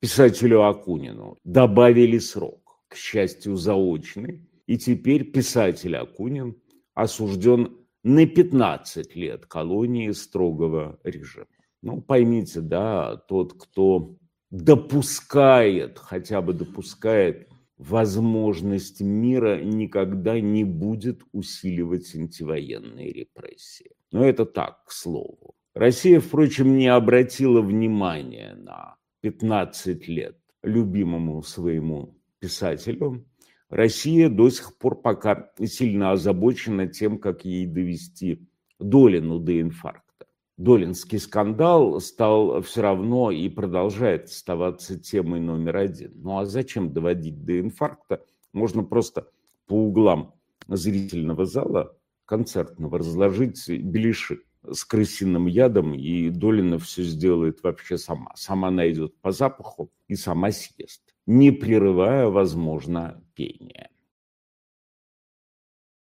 писателю Акунину добавили срок, к счастью, заочный, и теперь писатель Акунин осужден на 15 лет колонии строгого режима. Ну, поймите, да, тот, кто допускает, хотя бы допускает возможность мира, никогда не будет усиливать антивоенные репрессии. Но это так, к слову. Россия, впрочем, не обратила внимания на 15 лет любимому своему писателю. Россия до сих пор пока сильно озабочена тем, как ей довести Долину до инфаркта. Долинский скандал стал все равно и продолжает оставаться темой номер один. Ну а зачем доводить до инфаркта? Можно просто по углам зрительного зала концертного разложить беляши с крысиным ядом, и Долина все сделает вообще сама. Сама найдет по запаху и сама съест, не прерывая, возможно, пение.